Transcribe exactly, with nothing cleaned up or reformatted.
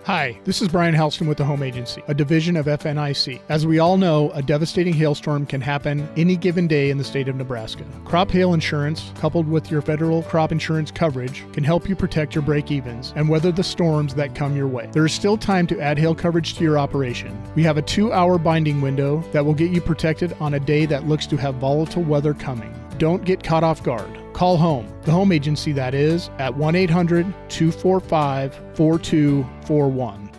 Hi, this is Brian Halston with the Home Agency, a division of F N I C. As we all know, a devastating hailstorm can happen any given day in the state of Nebraska. Crop hail insurance, coupled with your federal crop insurance coverage, can help you protect your break-evens and weather the storms that come your way. There is still time to add hail coverage to your operation. We have a two-hour binding window that will get you protected on a day that looks to have volatile weather coming. Don't get caught off guard. Call home, the Home Agency that is, at one eight hundred two four five four two four one.